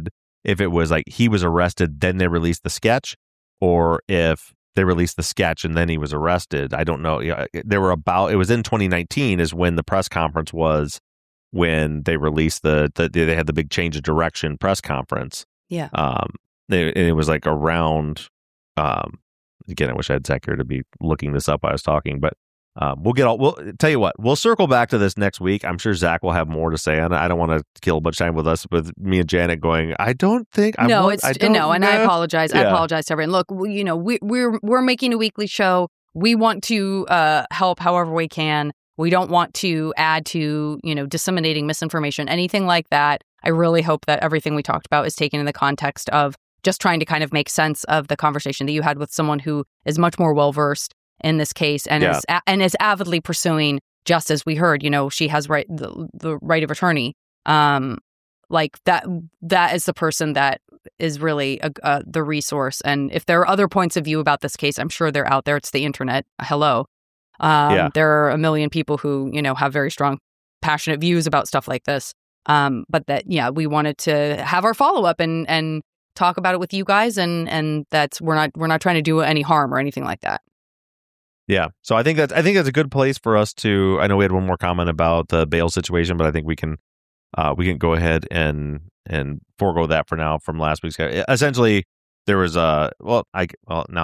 if it was like he was arrested, then they released the sketch, or if they released the sketch and then he was arrested. I don't know. It was in 2019 is when the press conference was, when they released they had the big change of direction press conference. Yeah. It was like around, again, I wish I had Zach here to be looking this up while I was talking, but we'll tell you what, we'll circle back to this next week. I'm sure Zach will have more to say on it. I don't want to kill a bunch of time with me and Janet going, I don't think I apologize. Yeah. I apologize to everyone. Look, we're making a weekly show. We want to help however we can. We don't want to add to, disseminating misinformation, anything like that. I really hope that everything we talked about is taken in the context of just trying to kind of make sense of the conversation that you had with someone who is much more well-versed in this case and is avidly pursuing justice. We heard, she has the right of attorney. Like that is the person that is really the resource. And if there are other points of view about this case, I'm sure they're out there. It's the internet. Hello. There are a million people who, have very strong, passionate views about stuff like this. But that, we wanted to have our follow-up and talk about it with you guys. And that's, we're not trying to do any harm or anything like that. Yeah. So I think that's a good place for us to, I know we had one more comment about the bail situation, but I think we can go ahead and forego that for now from last week's. Essentially, there was I might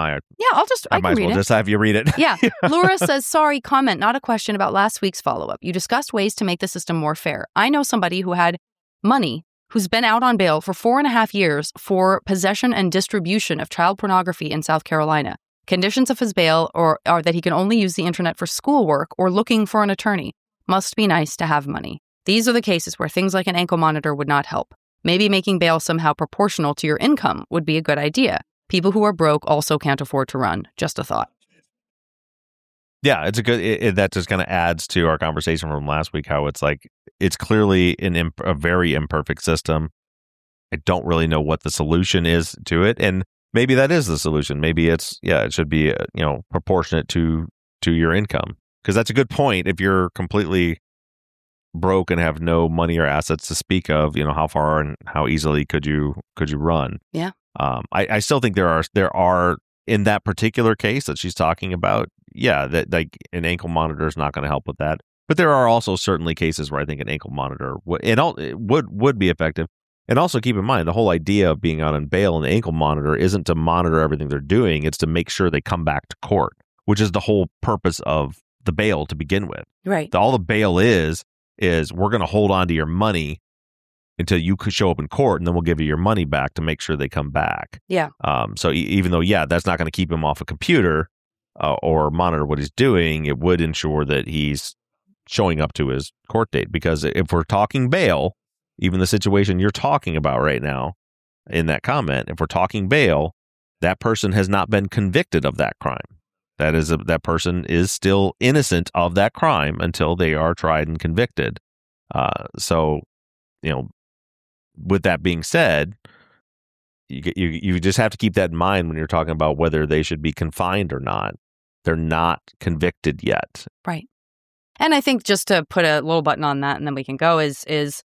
as well just have you read it. Yeah. Laura says, sorry, comment, not a question about last week's follow-up. You discussed ways to make the system more fair. I know somebody who had money who's been out on bail for 4.5 years for possession and distribution of child pornography in South Carolina. Conditions of his bail are that he can only use the internet for schoolwork or looking for an attorney. Must be nice to have money. These are the cases where things like an ankle monitor would not help. Maybe making bail somehow proportional to your income would be a good idea. People who are broke also can't afford to run. Just a thought. Yeah, it's a good. That just kind of adds to our conversation from last week. How it's like it's clearly a very imperfect system. I don't really know what the solution is to it, and maybe that is the solution. Maybe it should be proportionate to your income, because that's a good point. If you're completely broke and have no money or assets to speak of, how far and how easily could you run? Yeah. I still think there are in that particular case that she's talking about. Yeah, that like an ankle monitor is not going to help with that. But there are also certainly cases where I think an ankle monitor would be effective. And also keep in mind, the whole idea of being out on bail and the ankle monitor isn't to monitor everything they're doing. It's to make sure they come back to court, which is the whole purpose of the bail to begin with. Right. All the bail is we're going to hold on to your money until you could show up in court, and then we'll give you your money back to make sure they come back. Yeah. So even though, that's not going to keep him off a computer or monitor what he's doing, it would ensure that he's showing up to his court date. Because if we're talking bail, even the situation you're talking about right now in that comment, if we're talking bail, that person has not been convicted of that crime. That person is still innocent of that crime until they are tried and convicted. So, with that being said, you just have to keep that in mind when you're talking about whether they should be confined or not. They're not convicted yet. Right. And I think just to put a little button on that and then we can go is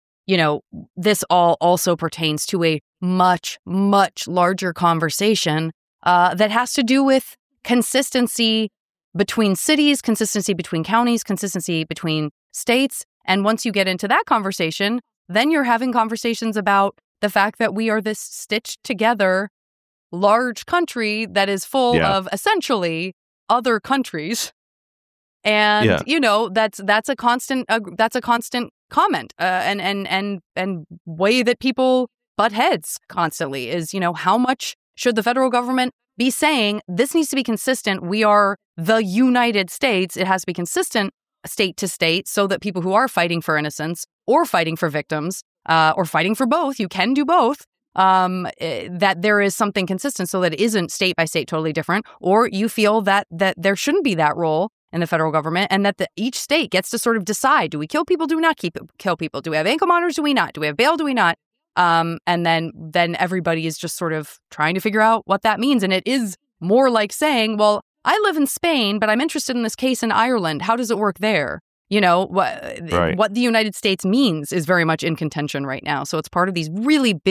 this all also pertains to a much, much larger conversation that has to do with consistency between cities, consistency between counties, consistency between states. And once you get into that conversation, then you're having conversations about the fact that we are this stitched together large country that is full of essentially other countries. And, that's a constant comment and way that people butt heads constantly is, how much should the federal government be saying this needs to be consistent? We are the United States. It has to be consistent state to state so that people who are fighting for innocence or fighting for victims or fighting for both, you can do both, that there is something consistent so that it isn't state by state totally different, or you feel that there shouldn't be that role in the federal government and that each state gets to sort of decide, do we kill people? Do we not kill people? Do we have ankle monitors? Do we not? Do we have bail? Do we not? And then everybody is just sort of trying to figure out what that means. And it is more like saying, well, I live in Spain, but I'm interested in this case in Ireland. How does it work there? What the United States means is very much in contention right now. So it's part of these really big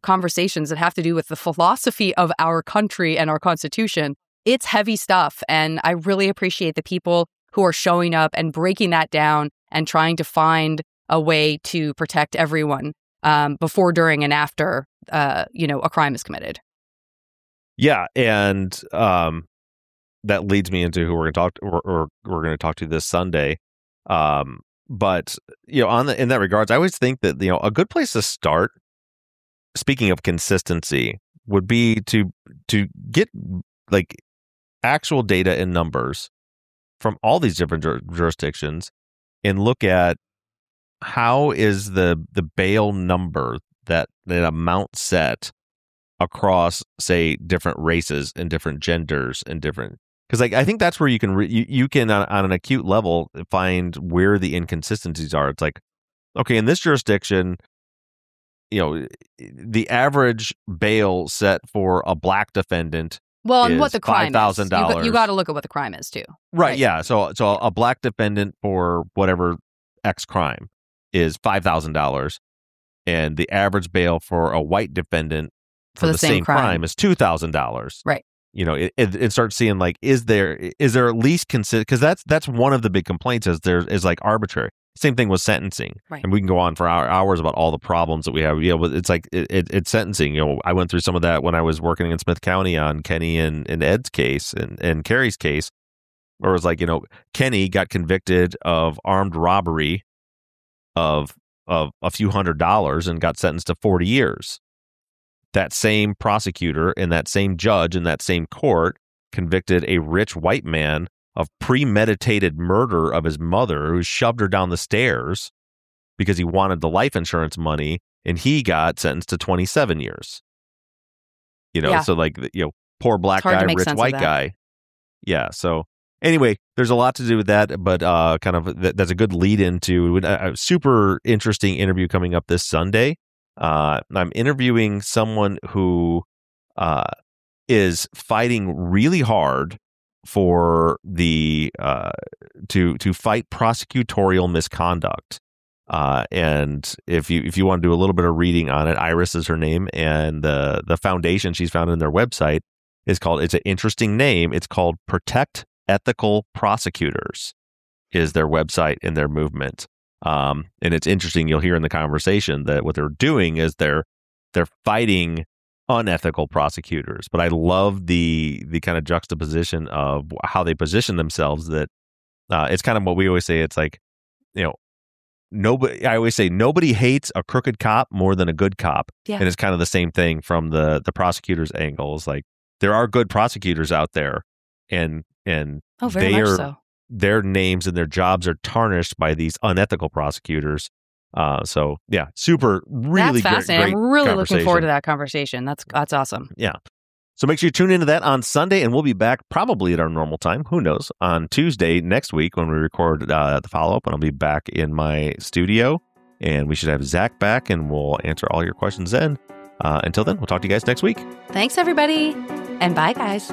conversations that have to do with the philosophy of our country and our Constitution, it's heavy stuff. And I really appreciate the people who are showing up and breaking that down and trying to find a way to protect everyone before, during, and after, a crime is committed. Yeah, and that leads me into who we're going to talk to this Sunday. But in that regards, I always think that a good place to start, speaking of consistency, would be to get like actual data and numbers from all these different jurisdictions and look at how is the bail number, that amount set across, say, different races and different genders and different, because I think that's where you can you can on an acute level find where the inconsistencies are. It's like, okay, in this jurisdiction, the average bail set for a black defendant, and what the crime is. $5,000. You got to look at what the crime is too. Right. Yeah. So a black defendant for whatever X crime is $5,000, and the average bail for a white defendant for the same crime is $2,000. Right. It starts seeing like, is there at least because that's one of the big complaints is there is like arbitrary. Same thing with sentencing. Right. And we can go on for hours about all the problems that we have. It's like it's sentencing. I went through some of that when I was working in Smith County on Kenny and Ed's case and Carrie's case, where it was like, Kenny got convicted of armed robbery of a few $100s and got sentenced to 40 years. That same prosecutor and that same judge in that same court convicted a rich white man of premeditated murder of his mother, who shoved her down the stairs because he wanted the life insurance money, and he got sentenced to 27 years. So like, poor black guy, rich white guy. Yeah. So anyway, there's a lot to do with that, but that's a good lead into a super interesting interview coming up this Sunday. I'm interviewing someone who is fighting really hard for the to fight prosecutorial misconduct. And if you want to do a little bit of reading on it, Iris is her name, and the foundation she's founded in their website is called, it's an interesting name, it's called Protect Ethical Prosecutors is their website and their movement. And it's interesting, you'll hear in the conversation that what they're doing is they're fighting unethical prosecutors. But I love the kind of juxtaposition of how they position themselves, that it's kind of what we always say. It's like, I always say nobody hates a crooked cop more than a good cop. Yeah. And it's kind of the same thing from the prosecutor's angle. It's like, there are good prosecutors out there, and very much so. Their names and their jobs are tarnished by these unethical prosecutors. So yeah, really that's fascinating. Great I'm really looking forward to that conversation. That's awesome. Yeah. So make sure you tune into that on Sunday, and we'll be back probably at our normal time. Who knows? On Tuesday next week when we record the follow-up, and I'll be back in my studio, and we should have Zach back, and we'll answer all your questions then. Until then, we'll talk to you guys next week. Thanks, everybody. And bye, guys.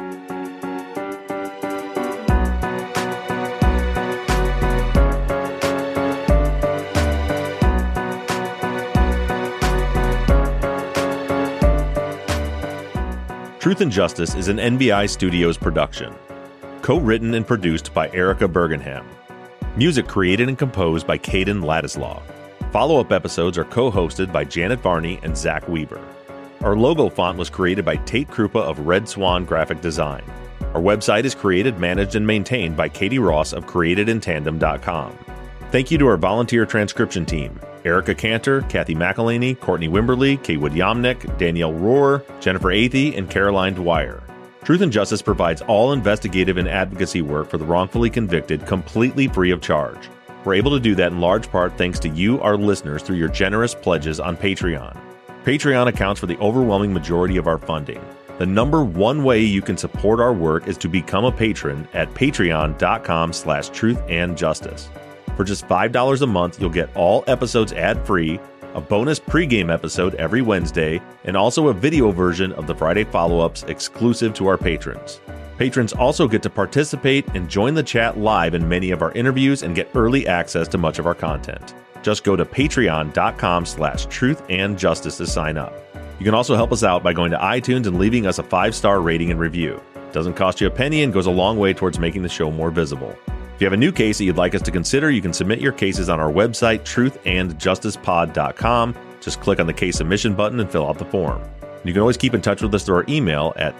Truth and Justice is an NBI Studios production. Co-written and produced by Erica Bergenham. Music created and composed by Caden Ladislaw. Follow-up episodes are co-hosted by Janet Varney and Zach Weber. Our logo font was created by Tate Krupa of Red Swan Graphic Design. Our website is created, managed, and maintained by Katie Ross of CreatedInTandem.com. Thank you to our volunteer transcription team: Erica Cantor, Kathy McElhaney, Courtney Wimberly, Kaywood Yomnick, Danielle Rohr, Jennifer Athey, and Caroline Dwyer. Truth and Justice provides all investigative and advocacy work for the wrongfully convicted completely free of charge. We're able to do that in large part thanks to you, our listeners, through your generous pledges on Patreon. Patreon accounts for the overwhelming majority of our funding. The number one way you can support our work is to become a patron at patreon.com/truthandjustice. For just $5 a month, you'll get all episodes ad-free, a bonus pregame episode every Wednesday, and also a video version of the Friday follow-ups exclusive to our patrons. Patrons also get to participate and join the chat live in many of our interviews and get early access to much of our content. Just go to patreon.com/truthandjustice to sign up. You can also help us out by going to iTunes and leaving us a 5-star rating and review. It doesn't cost you a penny and goes a long way towards making the show more visible. If you have a new case that you'd like us to consider, you can submit your cases on our website, truthandjusticepod.com. Just click on the case submission button and fill out the form. You can always keep in touch with us through our email at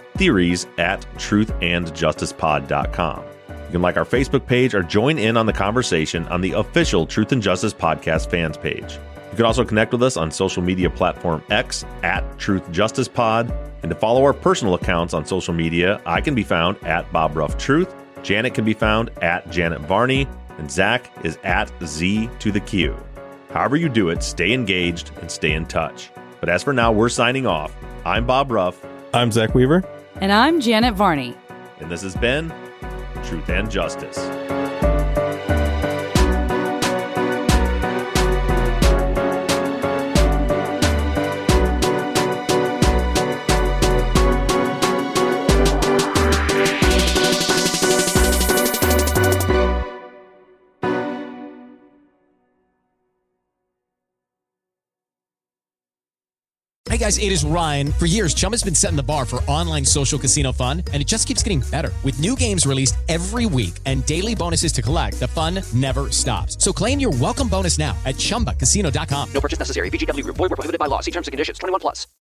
theories@truthandjusticepod.com. You can like our Facebook page or join in on the conversation on the official Truth and Justice Podcast fans page. You can also connect with us on social media platform X @TruthJusticePod. And to follow our personal accounts on social media, I can be found @BobRuffTruth, Janet can be found @JanetVarney, and Zach is @Z2TheQ. However you do it, stay engaged and stay in touch. But as for now, we're signing off. I'm Bob Ruff. I'm Zach Weaver. And I'm Janet Varney. And this has been Truth and Justice. Hey guys, it is Ryan. For years, Chumba's been setting the bar for online social casino fun, and it just keeps getting better. With new games released every week and daily bonuses to collect, the fun never stops. So claim your welcome bonus now at ChumbaCasino.com. No purchase necessary. VGW Group. Void where prohibited by law. See terms and conditions. 21+.